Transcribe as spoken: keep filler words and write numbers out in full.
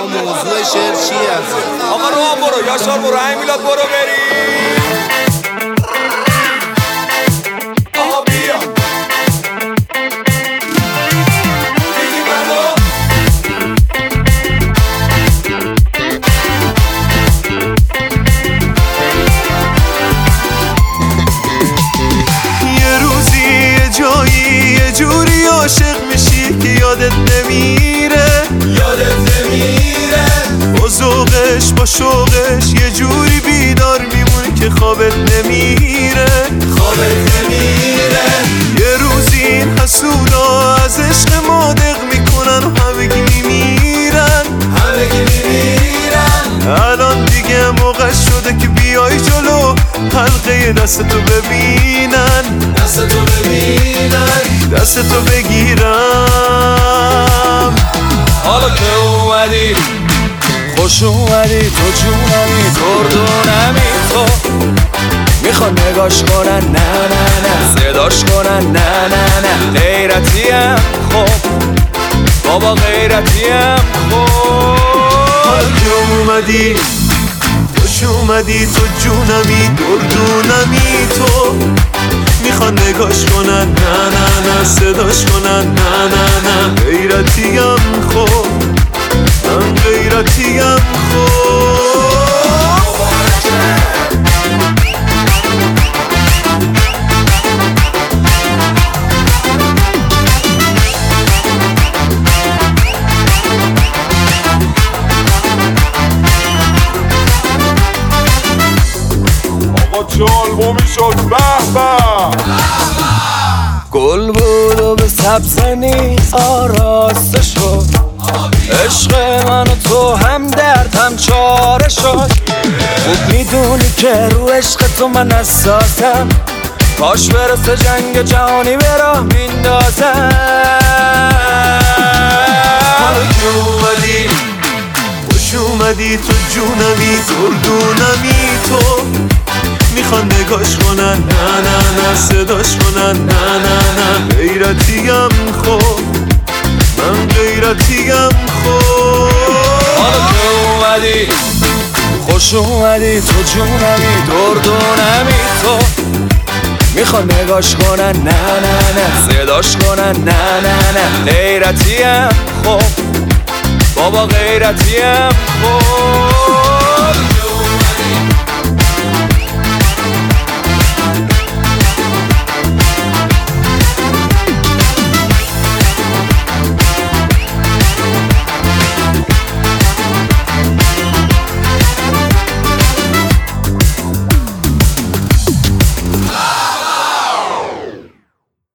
موضوع شعر چی هست؟ آقا راه برو یاشار برو همین میلاد برو بریم. آقا بیا دیدی منو یه روزی یه جایی یه جوری عاشق میشی که یادت نمیره یادت نمیره با ذوقش با شوقش یه جوری بیدار میمونی که خوابت نمیره خوابت نمیره. یه روزی این حسودا از عشق ما دق میکنن و همگی میمیرن همگی میمیرن. الان دیگه موقع شده که بیای جلو حلقه دستتو ببینن دستتو ببینن دستتو بگیرم. حالا که اومدی خوش اومدی تو جونمی دردونمی تو میخوان نگاش کنن نه نه نه صداش کنن نه نه نه غیرتیم خب بابا غیرتیم خب. حالا که اومدی خوش اومدی تو جونمی دردونمی تو میخوان نگاش کنن نه نه نه صداش کنن نه نه نه غیرتیم خب من غیرتیم خب. جالبو میشد به به گل بود و به سبزنی آراسته شد عشق من و تو هم درد هم چاره شد. خوب میدونی که رو عشق تو من حساسم کاش برسه جنگ جهانی به راه میندازم. حالا که اومدی خوش اومدی تو جونمی دردونمی تو میخوان نگاش کنن نه نه نه صداش کنن نه نه نه غیرتیم خب من غیرتیم خب. حالا که اومدی خوش اومدی تو جونمی دردونمی تو میخوان نگاش کنن نه نه نه صداش کنن نه نه نه غیرتیم خب بابا غیرتیم خب.